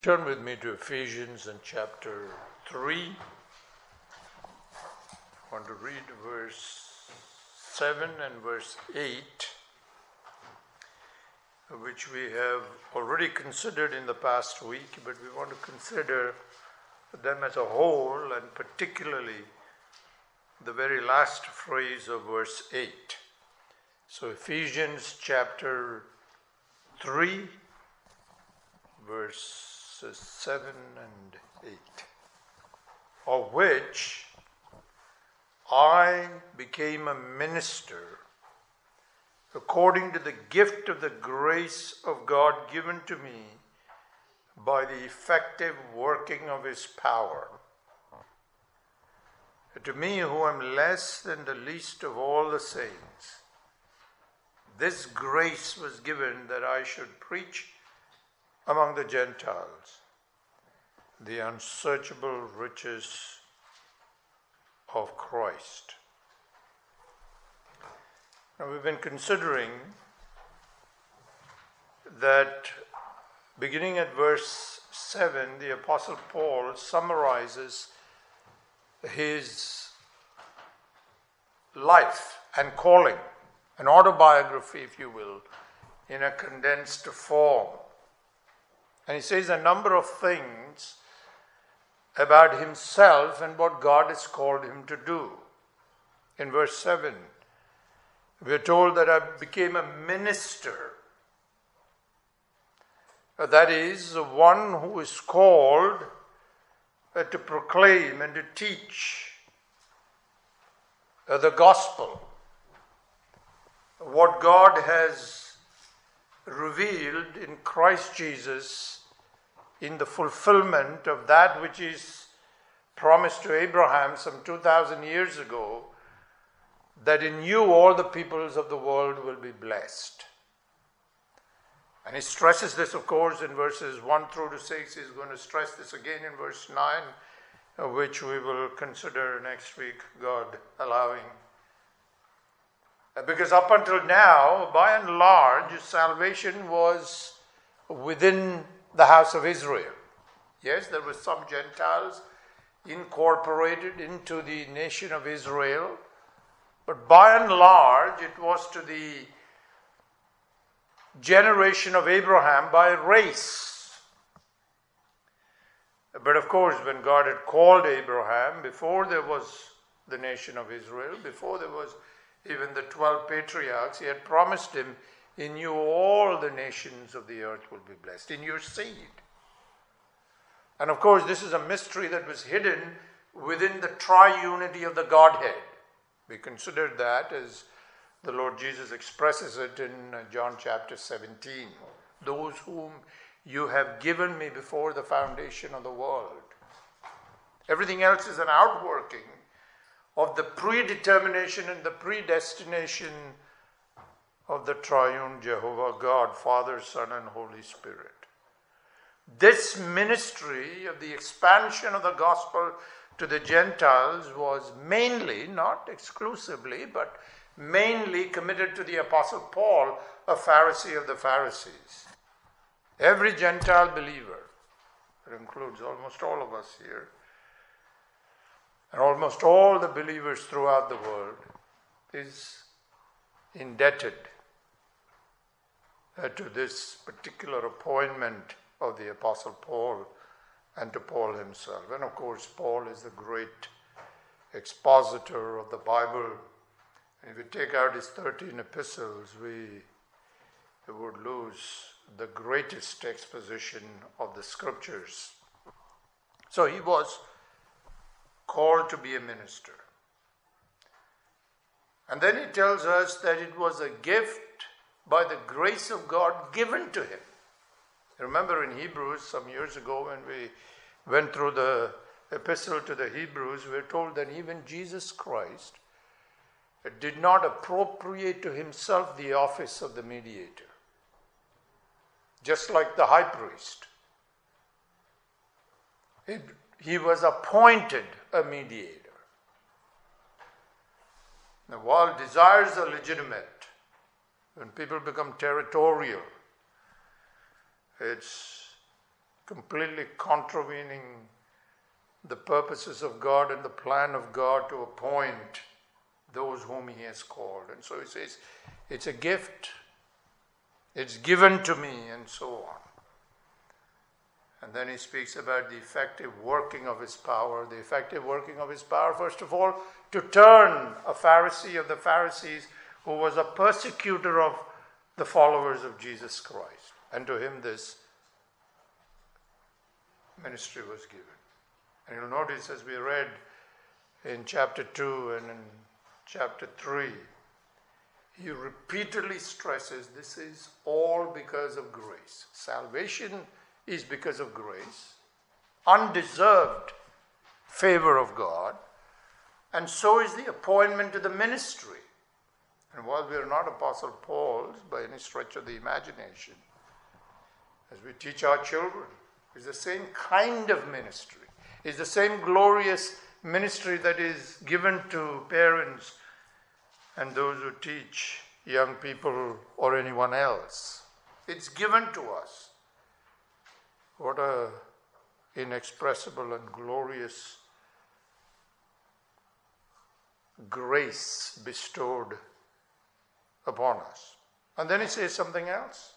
Turn with me to Ephesians in chapter 3. I want to read verse 7 and verse 8, which we have already considered in the past week, but we want to consider them as a whole, and particularly the very last phrase of verse 8. So Ephesians chapter 3, verses 7 and 8, of which I became a minister according to the gift of the grace of God given to me by the effective working of His power. To me, who am less than the least of all the saints, this grace was given that I should preach among the Gentiles the unsearchable riches of Christ. Now, we've been considering that beginning at verse 7, the Apostle Paul summarizes his life and calling, an autobiography, if you will, in a condensed form. And he says a number of things about himself and what God has called him to do. In verse 7, we are told that I became a minister. That is, one who is called to proclaim and to teach the gospel, what God has revealed in Christ Jesus in the fulfillment of that which is promised to Abraham some 2,000 years ago, that in you all the peoples of the world will be blessed. And he stresses this, of course, in verses 1 through to 6. He's going to stress this again in verse 9, which we will consider next week, God allowing. Because up until now, by and large, salvation was within the house of Israel. Yes, there were some Gentiles incorporated into the nation of Israel, but by and large, it was to the generation of Abraham by race. But of course, when God had called Abraham, before there was the nation of Israel, before there was even the 12 patriarchs, He had promised him, in you all the nations of the earth will be blessed, in your seed. And of course, this is a mystery that was hidden within the triunity of the Godhead. We considered that as the Lord Jesus expresses it in John chapter 17. Those whom you have given me before the foundation of the world. Everything else is an outworking of the predetermination and the predestination of the triune Jehovah God, Father, Son, and Holy Spirit. This ministry of the expansion of the gospel to the Gentiles was mainly, not exclusively, but mainly committed to the Apostle Paul, a Pharisee of the Pharisees. Every Gentile believer, that includes almost all of us here, and almost all the believers throughout the world, is indebted to this particular appointment of the Apostle Paul and to Paul himself. And of course, Paul is the great expositor of the Bible. If we take out his 13 epistles, we would lose the greatest exposition of the scriptures. So he was called to be a minister. And then he tells us that it was a gift by the grace of God given to him. Remember in Hebrews some years ago when we went through the epistle to the Hebrews, we were told that even Jesus Christ did not appropriate to himself the office of the mediator. Just like the high priest. He was appointed a mediator. Now, while desires are legitimate, when people become territorial, it's completely contravening the purposes of God and the plan of God to appoint those whom He has called. And so He says, it's a gift, it's given to me, and so on. And then He speaks about the effective working of His power. The effective working of His power, first of all, to turn a Pharisee of the Pharisees who was a persecutor of the followers of Jesus Christ. And to him this ministry was given. And you'll notice, as we read in chapter 2 and in chapter 3, he repeatedly stresses this is all because of grace. Salvation is because of grace, undeserved favor of God, and so is the appointment to the ministry. And while we are not Apostle Paul's by any stretch of the imagination, as we teach our children, it's the same kind of ministry. It's the same glorious ministry that is given to parents and those who teach young people or anyone else. It's given to us. What a inexpressible and glorious grace bestowed upon us. And then he says something else.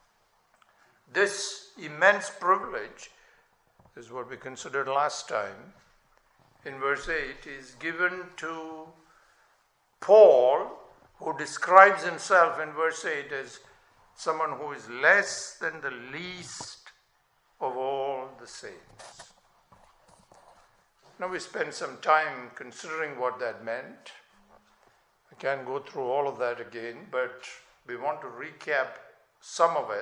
This immense privilege is what we considered last time. In verse 8, is given to Paul, who describes himself in verse 8 as someone who is less than the least of all the saints. Now we spent some time considering what that meant. I can't go through all of that again, but we want to recap some of it.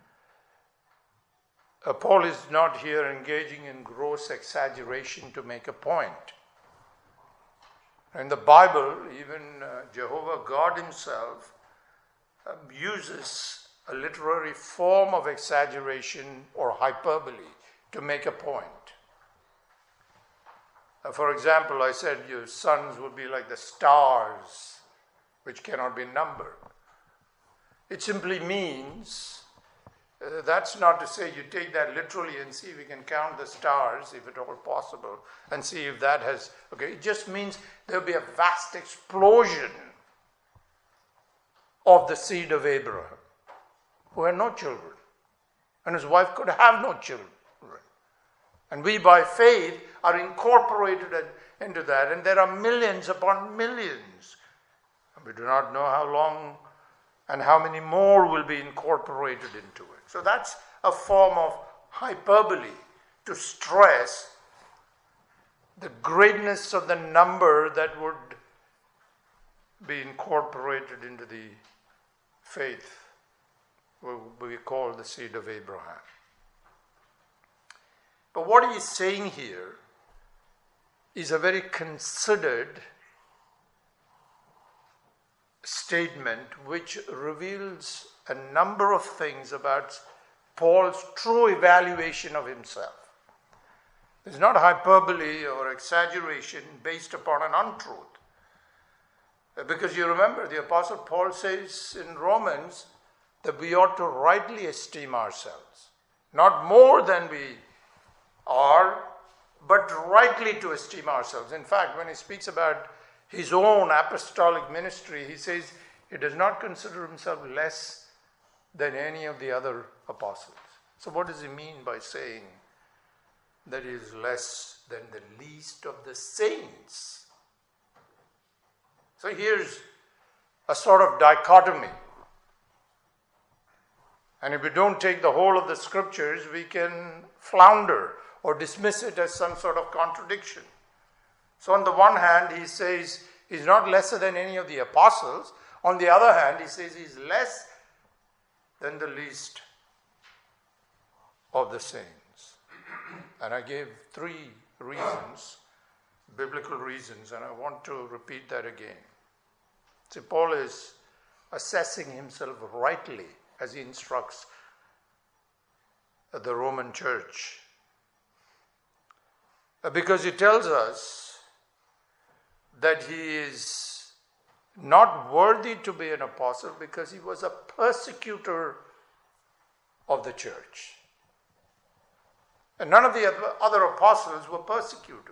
Paul is not here engaging in gross exaggeration to make a point. In the Bible, even Jehovah God himself uses a literary form of exaggeration or hyperbole to make a point. For example, I said your sons will be like the stars, which cannot be numbered. It simply means, that's not to say you take that literally and see if you can count the stars, if at all possible, and see if that has, okay, it just means there'll be a vast explosion of the seed of Abraham, who had no children, and his wife could have no children. And we, by faith, are incorporated into that, and there are millions upon millions. And we do not know how long and how many more will be incorporated into it. So that's a form of hyperbole to stress the greatness of the number that would be incorporated into the faith we call the seed of Abraham. But what he is saying here is a very considered statement which reveals a number of things about Paul's true evaluation of himself. It's not hyperbole or exaggeration based upon an untruth. Because you remember, the Apostle Paul says in Romans that we ought to rightly esteem ourselves. Not more than we are, but rightly to esteem ourselves. In fact, when he speaks about his own apostolic ministry, he says he does not consider himself less than any of the other apostles. So what does he mean by saying that he is less than the least of the saints? So here's a sort of dichotomy. And if we don't take the whole of the scriptures, we can flounder or dismiss it as some sort of contradiction. So on the one hand, he says he's not lesser than any of the apostles. On the other hand, he says he's less than the least of the saints. And I gave 3 reasons, biblical reasons, and I want to repeat that again. See, Paul is assessing himself rightly as he instructs the Roman church. Because he tells us that he is not worthy to be an apostle because he was a persecutor of the church. And none of the other apostles were persecutors.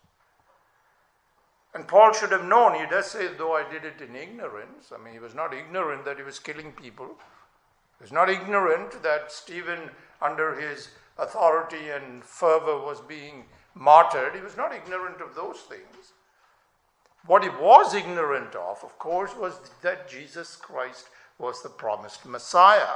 And Paul should have known. He does say, though I did it in ignorance. I mean, he was not ignorant that he was killing people. He was not ignorant that Stephen, under his authority and fervor, was being martyred. He was not ignorant of those things. What he was ignorant of course, was that Jesus Christ was the promised Messiah.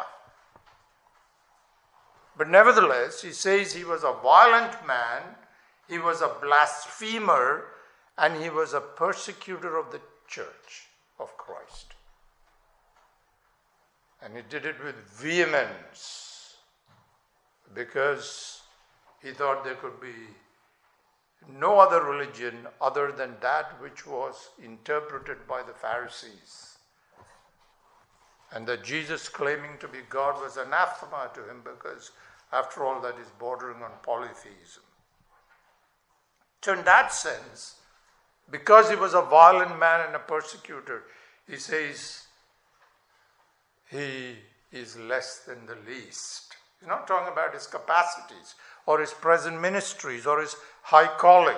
But nevertheless, he says he was a violent man, he was a blasphemer, and he was a persecutor of the church of Christ. And he did it with vehemence because he thought there could be no other religion other than that which was interpreted by the Pharisees. And that Jesus claiming to be God was anathema to him because, after all, that is bordering on polytheism. So in that sense, because he was a violent man and a persecutor, he says he is less than the least. He's not talking about his capacities or his present ministries or his high calling.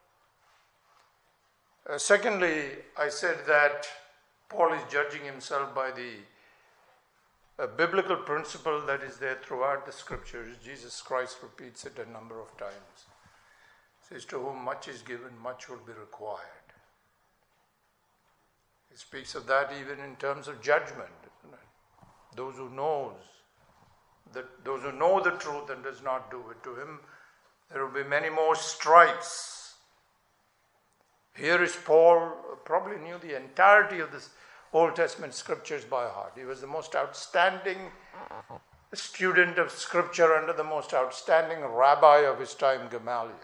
Secondly, I said that Paul is judging himself by the biblical principle that is there throughout the scriptures. Jesus Christ repeats it a number of times. He says, to whom much is given, much will be required. He speaks of that even in terms of judgment. Those who know the truth and does not do it, to him there will be many more stripes. Here is Paul, probably knew the entirety of the Old Testament scriptures by heart. He was the most outstanding student of scripture under the most outstanding rabbi of his time, Gamaliel.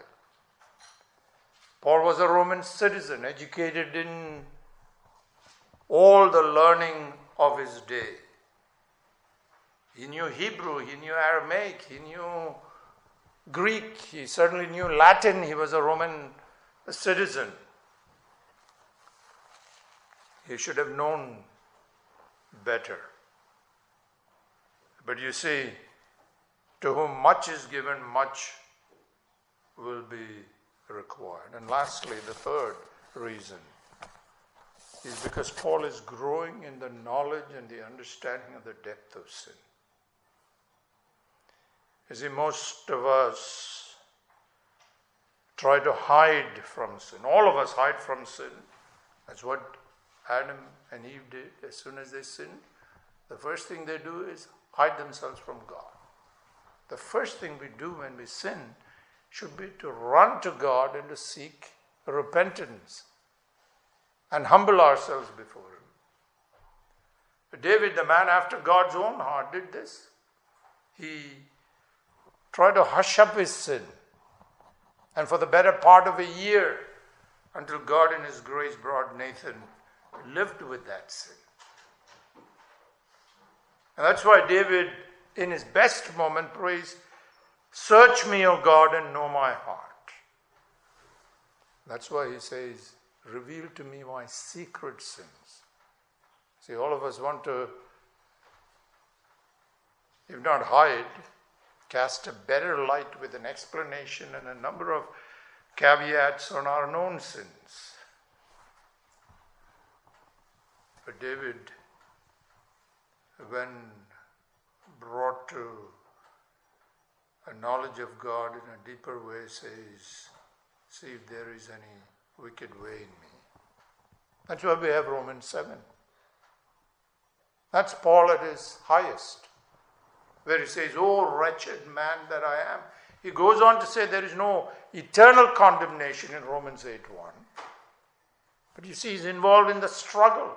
Paul was a Roman citizen, educated in all the learning of his day. He knew Hebrew, he knew Aramaic, he knew Greek, he certainly knew Latin. He was a Roman citizen. He should have known better. But you see, to whom much is given, much will be required. And lastly, the third reason is because Paul is growing in the knowledge and the understanding of the depth of sin. You see, most of us try to hide from sin. All of us hide from sin. That's what Adam and Eve did. As soon as they sinned, the first thing they do is hide themselves from God. The first thing we do when we sin should be to run to God and to seek repentance and humble ourselves before him. David, the man after God's own heart, did this. He tried to hush up his sin. And for the better part of a year, until God in his grace brought Nathan, lived with that sin. And that's why David, in his best moment, prays, search me, O God, and know my heart. That's why he says, reveal to me my secret sins. See, all of us want to, if not hide, cast a better light with an explanation and a number of caveats on our known sins. But David, when brought to a knowledge of God in a deeper way, says, see if there is any wicked way in me. That's why we have Romans 7. That's Paul at his highest, where he says, oh wretched man that I am. He goes on to say there is no eternal condemnation in Romans 8:1. But you see, he's involved in the struggle.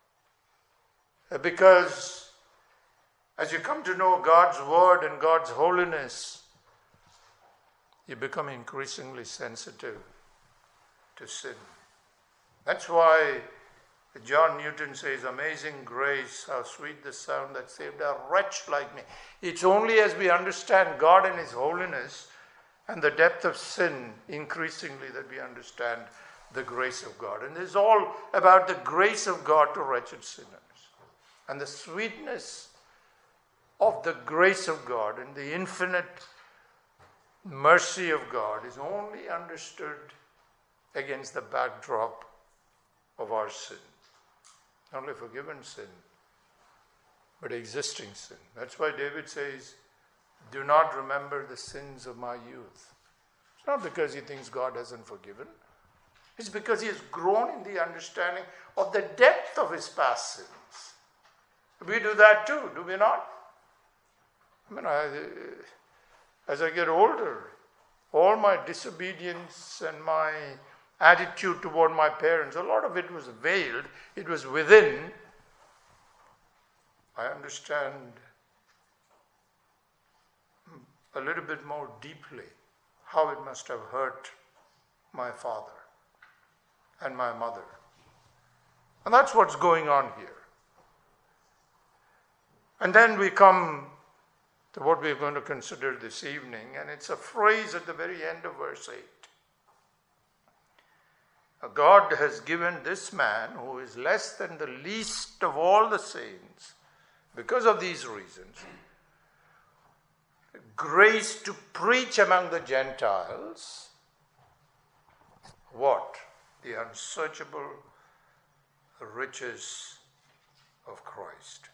Because as you come to know God's word and God's holiness, you become increasingly sensitive to sin. That's why John Newton says, amazing grace, how sweet the sound that saved a wretch like me. It's only as we understand God and his holiness and the depth of sin increasingly that we understand the grace of God. And it's all about the grace of God to wretched sinners. And the sweetness of the grace of God and the infinite mercy of God is only understood against the backdrop of our sin. Not only forgiven sin, but existing sin. That's why David says, do not remember the sins of my youth. It's not because he thinks God hasn't forgiven. It's because he has grown in the understanding of the depth of his past sins. We do that too, do we not? As I get older, all my disobedience and my attitude toward my parents, a lot of it was veiled. It was within. I understand a little bit more deeply how it must have hurt my father and my mother. And that's what's going on here. And then we come to what we're going to consider this evening, and it's a phrase at the very end of verse 8. God has given this man, who is less than the least of all the saints, because of these reasons, grace to preach among the Gentiles what? The unsearchable riches of Christ.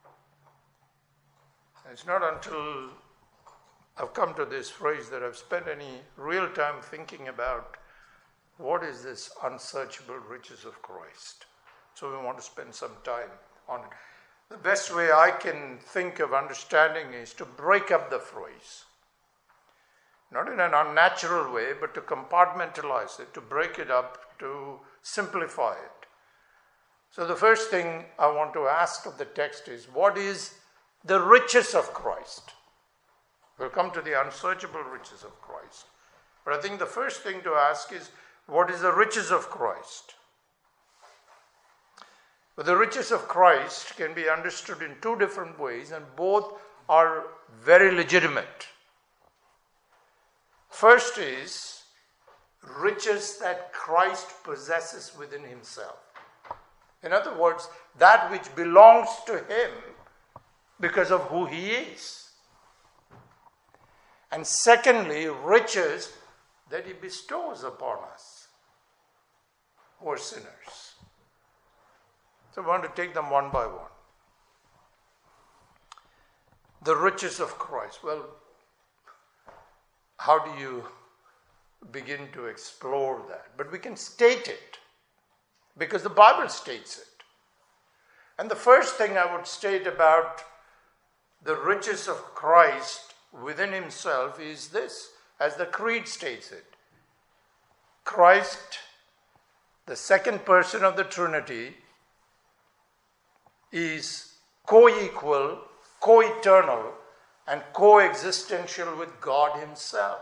It's not until I've come to this phrase that I've spent any real time thinking about what is this unsearchable riches of Christ. So we want to spend some time on it. The best way I can think of understanding is to break up the phrase. Not in an unnatural way, but to compartmentalize it, to break it up, to simplify it. So the first thing I want to ask of the text is, what is the riches of Christ? We'll come to the unsearchable riches of Christ. But I think the first thing to ask is, what is the riches of Christ? But the riches of Christ can be understood in two different ways, and both are very legitimate. First is riches that Christ possesses within himself. In other words, that which belongs to him because of who he is. And secondly, riches that he bestows upon us who are sinners. So I want to take them one by one. The riches of Christ. Well, how do you begin to explore that? But we can state it because the Bible states it. And the first thing I would state about the riches of Christ within himself is this, as the Creed states it. Christ, the second person of the Trinity, is co-equal, co-eternal, and co-existential with God himself.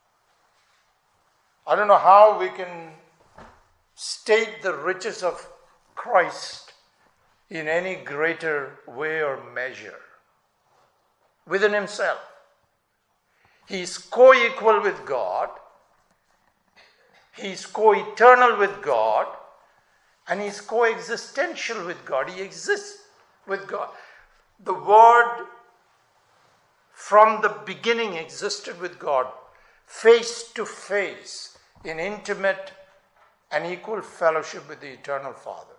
I don't know how we can state the riches of Christ in any greater way or measure. Within himself, he is co-equal with God, he is co-eternal with God, and he is co-existential with God. He exists with God. The Word from the beginning existed with God, face to face, in intimate and equal fellowship with the Eternal Father.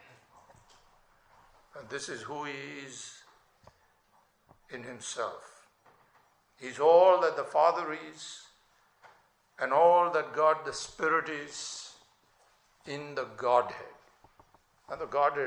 And this is who he is in himself. He's all that the Father is, and all that God the Spirit is in the Godhead. And the Godhead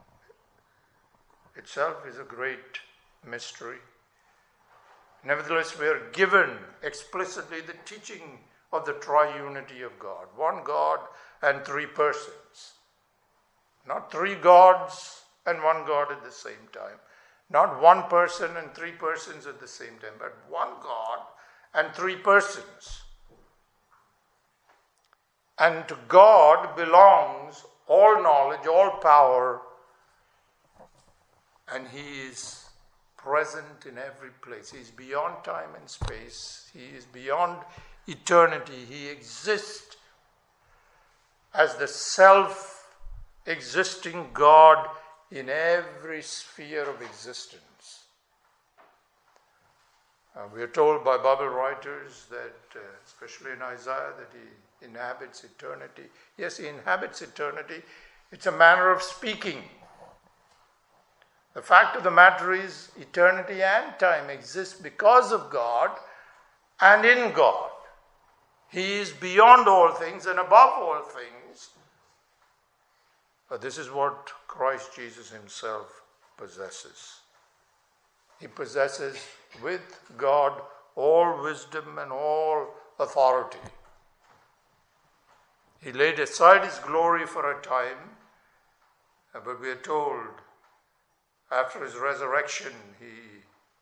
itself is a great mystery. Nevertheless, we are given explicitly the teaching of the triunity of God. One God and three persons. Not three gods and one God at the same time. Not one person and three persons at the same time, but one God and three persons. And to God belongs all knowledge, all power, and he is present in every place. He is beyond time and space. He is beyond eternity. He exists as the self-existing God in every sphere of existence. We are told by Bible writers that, especially in Isaiah, that he inhabits eternity. Yes, he inhabits eternity. It's a manner of speaking. The fact of the matter is, eternity and time exist because of God and in God. He is beyond all things and above all things. But this is what Christ Jesus himself possesses. He possesses with God all wisdom and all authority. He laid aside his glory for a time, but we are told after his resurrection, he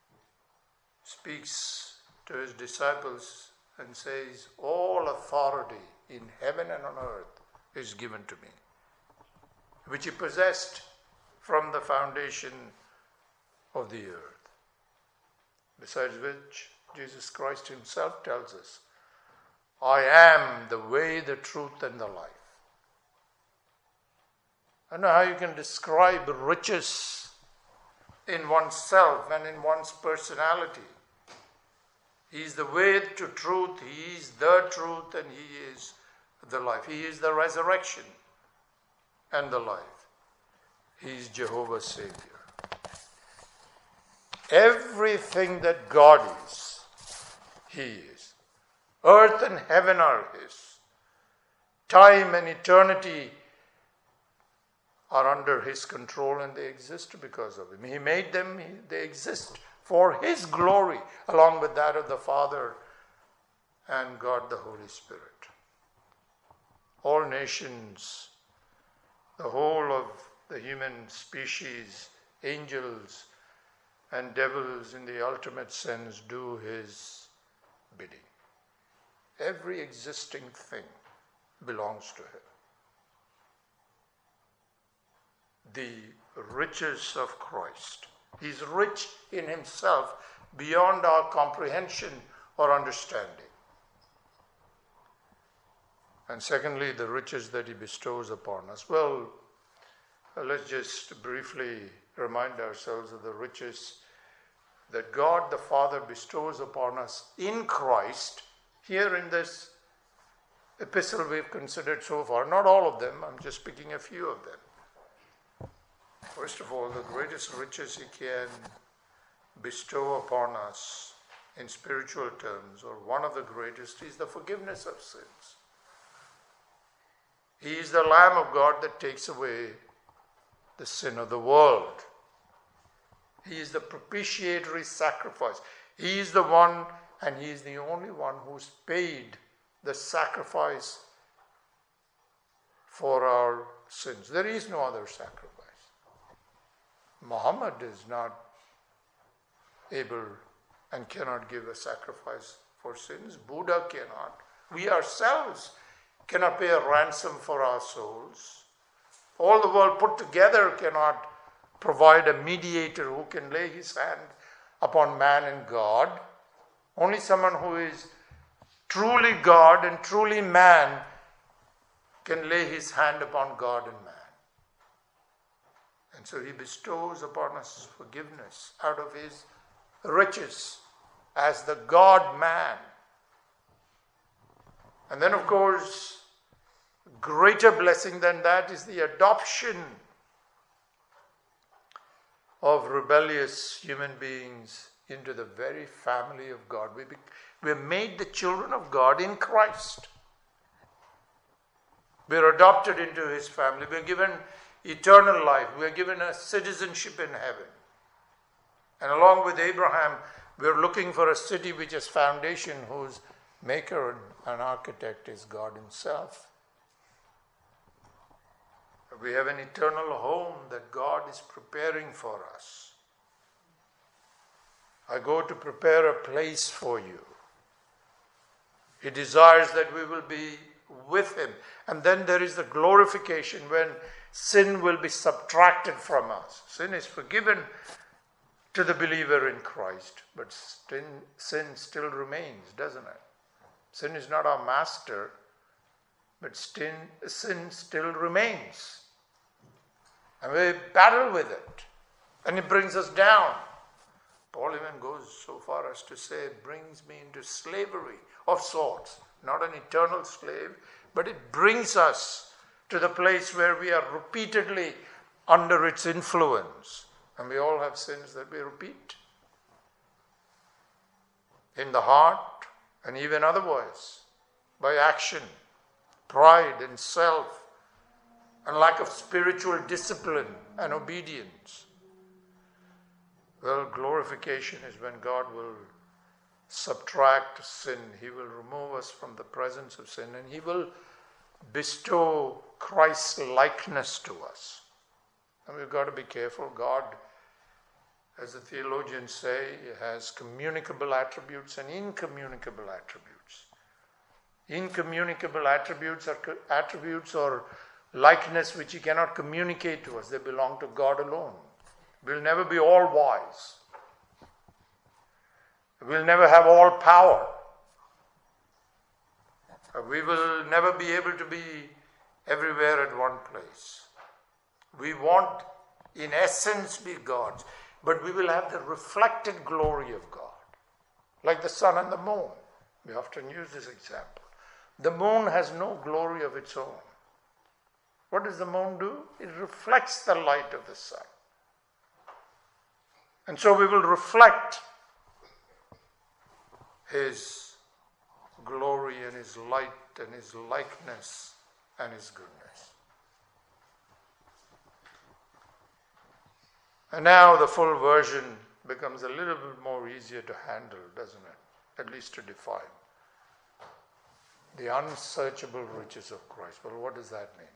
speaks to his disciples and says, all authority in heaven and on earth is given to me, which he possessed from the foundation of the earth. Besides which, Jesus Christ himself tells us, I am the way, the truth, and the life. I don't know how you can describe riches in oneself and in one's personality. He is the way to truth, he is the truth, and he is the life. He is the resurrection and the life. He is Jehovah's Savior. Everything that God is, he is. Earth and heaven are his. Time and eternity are under his control and they exist because of him. He made them, they exist for his glory, along with that of the Father and God the Holy Spirit. All nations, the whole of the human species, angels and devils in the ultimate sense, do his bidding. Every existing thing belongs to him. The riches of Christ. He's rich in himself beyond our comprehension or understanding. And secondly, the riches that he bestows upon us. Well, let's just briefly remind ourselves of the riches that God the Father bestows upon us in Christ. Here in this epistle we've considered so far, not all of them, I'm just picking a few of them. First of all, the greatest riches he can bestow upon us in spiritual terms, or one of the greatest, is the forgiveness of sins. He is the Lamb of God that takes away the sin of the world. He is the propitiatory sacrifice. He is the one, and he is the only one who's paid the sacrifice for our sins. There is no other sacrifice. Muhammad is not able and cannot give a sacrifice for sins. Buddha cannot. We ourselves cannot pay a ransom for our souls. All the world put together cannot provide a mediator who can lay his hand upon man and God. Only someone who is truly God and truly man can lay his hand upon God and man. And so he bestows upon us forgiveness out of his riches as the God-man. And then, of course, greater blessing than that is the adoption of rebellious human beings into the very family of God. We are made the children of God in Christ. We are adopted into his family. We are given eternal life. We are given a citizenship in heaven. And along with Abraham, we are looking for a city which has foundation, whose maker and architect is God himself. We have an eternal home that God is preparing for us. I go to prepare a place for you. He desires that we will be with him. And then there is the glorification when sin will be subtracted from us. Sin is forgiven to the believer in Christ, but sin still remains, doesn't it? Sin is not our master, but sin still remains. And we battle with it. And it brings us down. Paul even goes so far as to say, it brings me into slavery of sorts. Not an eternal slave, but it brings us to the place where we are repeatedly under its influence. And we all have sins that we repeat. In the heart and even otherwise. By action, pride and self, and lack of spiritual discipline and obedience. Well, glorification is when God will subtract sin. He will remove us from the presence of sin, and He will bestow Christ's likeness to us. And we've got to be careful. God, as the theologians say, has communicable attributes and incommunicable attributes. Incommunicable attributes are attributes or likeness which He cannot communicate to us. They belong to God alone. We'll never be all wise. We'll never have all power. We will never be able to be everywhere at one place. We want, in essence, be God's, but we will have the reflected glory of God, like the sun and the moon. We often use this example. The moon has no glory of its own. What does the moon do? It reflects the light of the sun. And so we will reflect His glory and His light and His likeness and His goodness. And now the full version becomes a little bit more easier to handle, doesn't it? At least to define. The unsearchable riches of Christ. Well, what does that mean?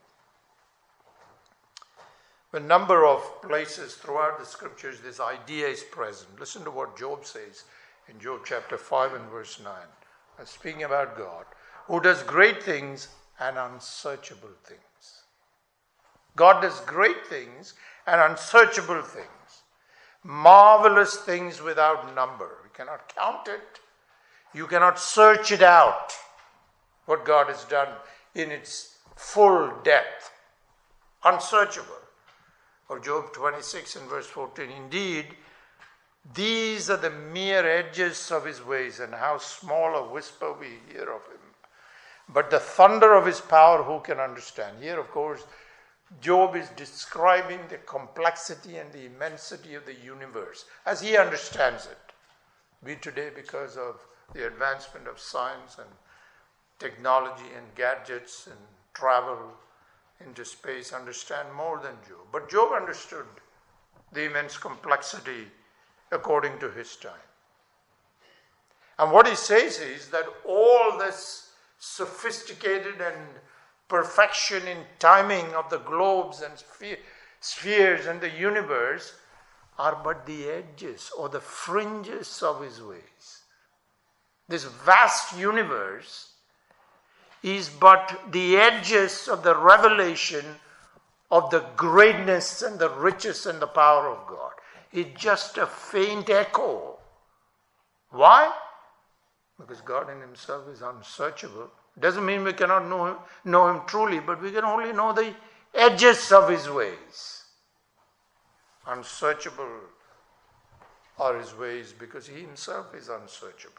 A number of places throughout the scriptures this idea is present. Listen to what Job says in Job chapter 5 and verse 9. Speaking about God, who does great things and unsearchable things. God does great things and unsearchable things. Marvelous things without number. You cannot count it. You cannot search it out. What God has done in its full depth. Unsearchable. Or Job 26 and verse 14. Indeed, these are the mere edges of His ways, and how small a whisper we hear of Him. But the thunder of His power, who can understand? Here, of course, Job is describing the complexity and the immensity of the universe as he understands it. We today, because of the advancement of science and technology and gadgets and travel into space, understand more than Job. But Job understood the immense complexity according to his time. And what he says is that all this sophisticated and perfection in timing of the globes and spheres and the universe are but the edges or the fringes of His ways. This vast universe is but the edges of the revelation of the greatness and the riches and the power of God. It's just a faint echo. Why? Because God in Himself is unsearchable. Doesn't mean we cannot know Him truly, but we can only know the edges of His ways. Unsearchable are His ways because He Himself is unsearchable.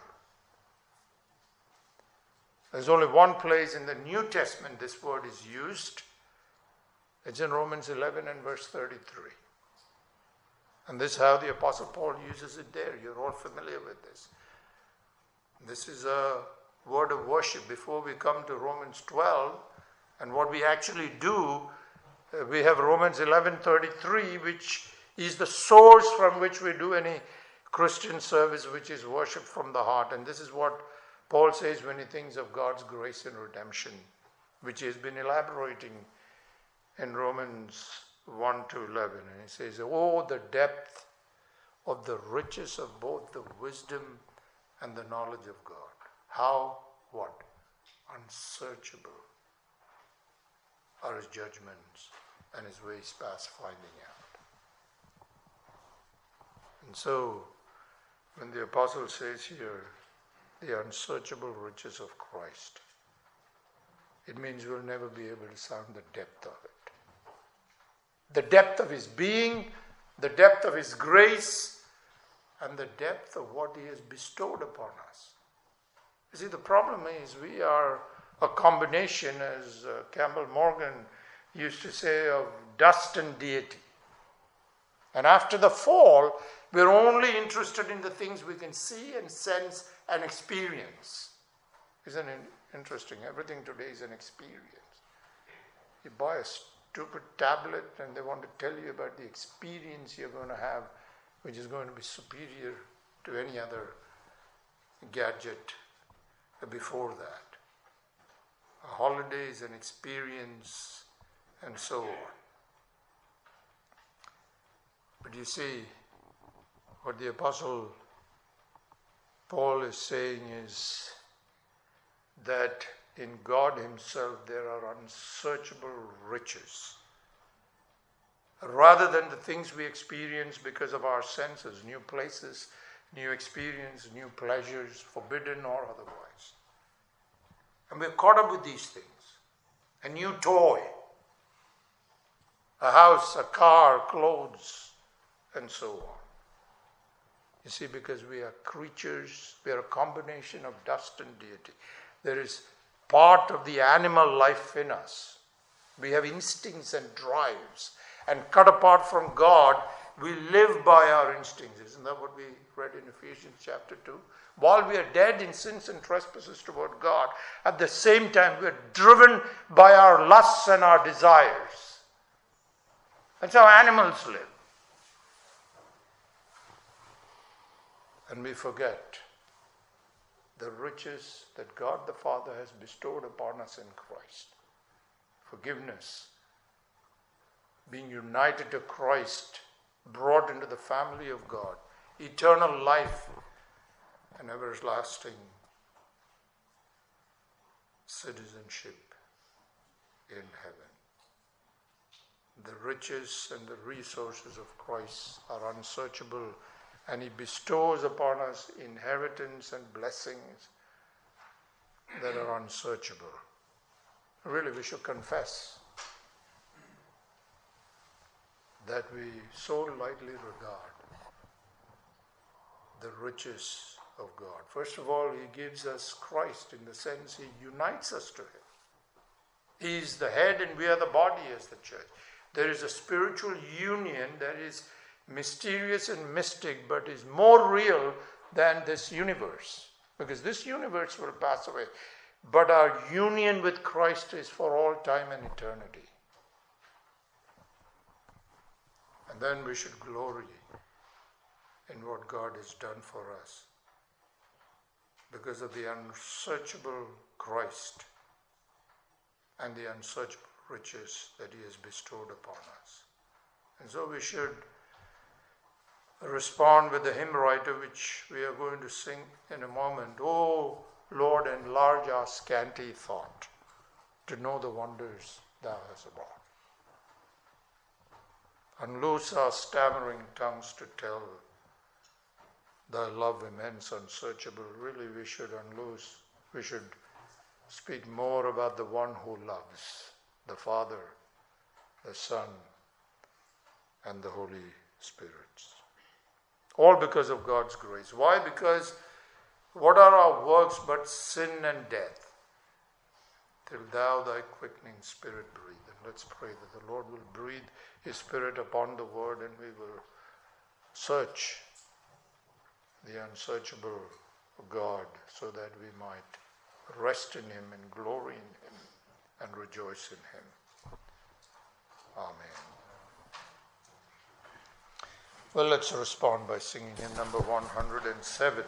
There's only one place in the New Testament this word is used. It's in Romans 11 and verse 33. And this is how the Apostle Paul uses it there. You're all familiar with this. This is a word of worship before we come to Romans 12. And what we actually do, we have Romans 11:33, which is the source from which we do any Christian service, which is worship from the heart. And this is what Paul says when he thinks of God's grace and redemption, which he has been elaborating in Romans 1 to 11. And he says, oh, the depth of the riches of both the wisdom and the knowledge of God. How, what? Unsearchable are His judgments and His ways past finding out. And so, when the apostle says here, the unsearchable riches of Christ, it means we'll never be able to sound the depth of it. The depth of His being, the depth of His grace, and the depth of what He has bestowed upon us. You see, the problem is we are a combination, as Campbell Morgan used to say, of dust and deity. And after the fall, we're only interested in the things we can see and sense and experience. Isn't it interesting? Everything today is an experience. You buy a stupid tablet and they want to tell you about the experience you're going to have, which is going to be superior to any other gadget before that. A holiday is an experience, and so on. But you see, what the Apostle Paul is saying is that in God Himself there are unsearchable riches. Rather than the things we experience because of our senses, new places, new experience, new pleasures, forbidden or otherwise. And we're caught up with these things. A new toy, a house, a car, clothes, and so on. You see, because we are creatures, we are a combination of dust and deity. There is part of the animal life in us. We have instincts and drives. And cut apart from God, we live by our instincts. Isn't that what we read in Ephesians chapter 2? While we are dead in sins and trespasses toward God, at the same time we are driven by our lusts and our desires. That's how animals live. And we forget the riches that God the Father has bestowed upon us in Christ. Forgiveness, being united to Christ, brought into the family of God, eternal life, and everlasting citizenship in heaven. The riches and the resources of Christ are unsearchable, and He bestows upon us inheritance and blessings that are unsearchable. Really, we should confess that we so lightly regard the riches of God. First of all, He gives us Christ in the sense He unites us to Him. He is the head and we are the body as the church. There is a spiritual union that is mysterious and mystic, but is more real than this universe. Because this universe will pass away. But our union with Christ is for all time and eternity. And then we should glory in what God has done for us because of the unsearchable Christ and the unsearchable riches that He has bestowed upon us. And so we should respond with the hymn writer, which we are going to sing in a moment. Oh Lord, enlarge our scanty thought to know the wonders Thou hast wrought. Unloose our stammering tongues to tell Thy love immense, unsearchable. Really, we should speak more about the one who loves, the Father, the Son, and the Holy Spirit. All because of God's grace. Why? Because what are our works but sin and death? Till Thou Thy quickening Spirit breathe. And let's pray that the Lord will breathe His Spirit upon the Word and we will search the unsearchable God so that we might rest in Him and glory in Him and rejoice in Him. Amen. Well, let's respond by singing hymn number 107.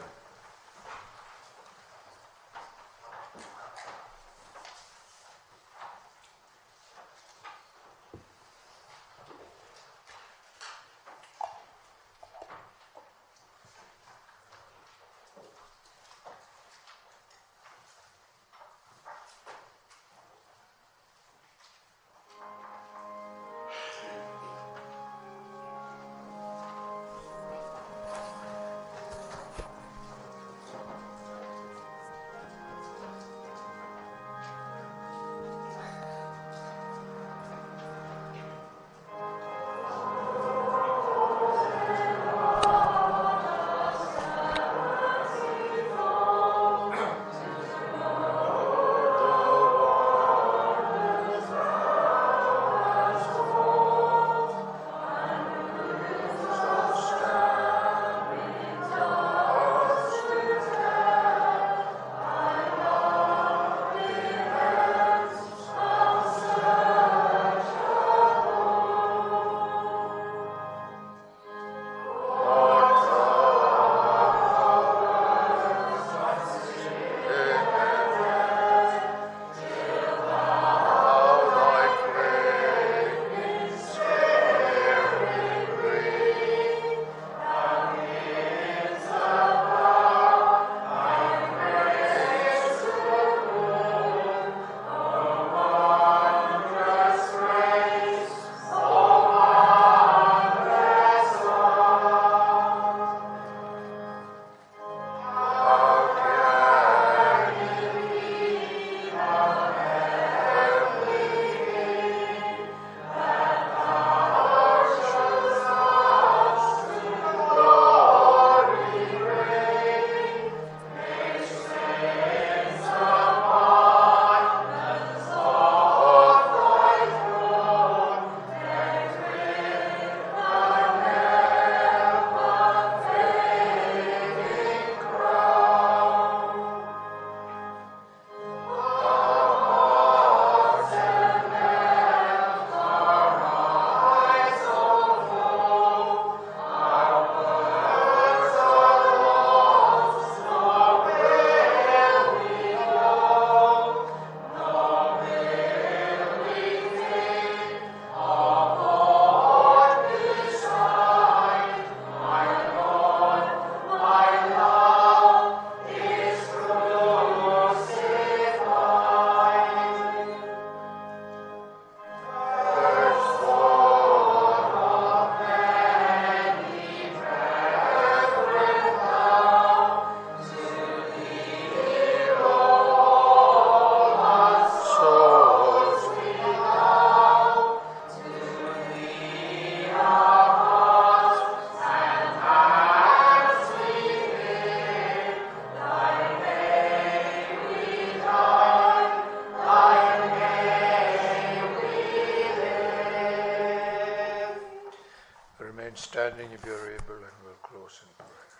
standing if you're able, and we'll close in prayer.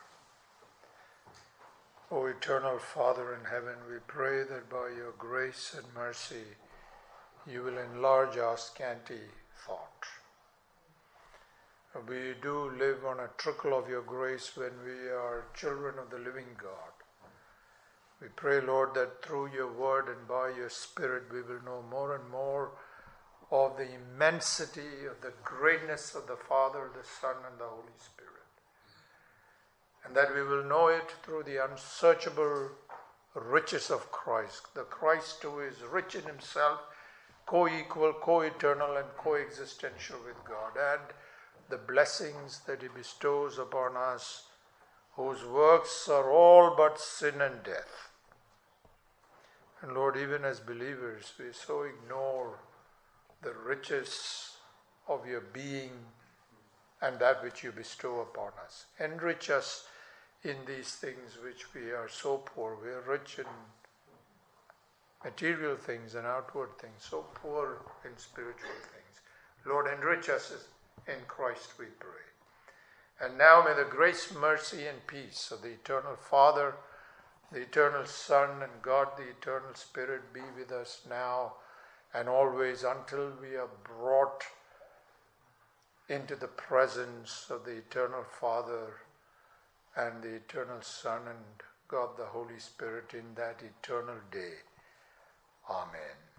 O eternal Father in heaven, we pray that by your grace and mercy you will enlarge our scanty thought. We do live on a trickle of your grace when we are children of the living God. We pray, Lord, that through your word and by your Spirit we will know more and more of the immensity of the greatness of the Father, the Son, and the Holy Spirit. And that we will know it through the unsearchable riches of Christ, the Christ who is rich in himself, co-equal, co-eternal, and co-existential with God, and the blessings that he bestows upon us, whose works are all but sin and death. And Lord, even as believers, we so ignore the riches of your being and that which you bestow upon us. Enrich us in these things which we are so poor. We are rich in material things and outward things, so poor in spiritual things. Lord, enrich us in Christ, we pray. And now may the grace, mercy, and peace of the eternal Father, the eternal Son, and God, the eternal Spirit, be with us now and always until we are brought into the presence of the eternal Father and the eternal Son and God the Holy Spirit in that eternal day. Amen.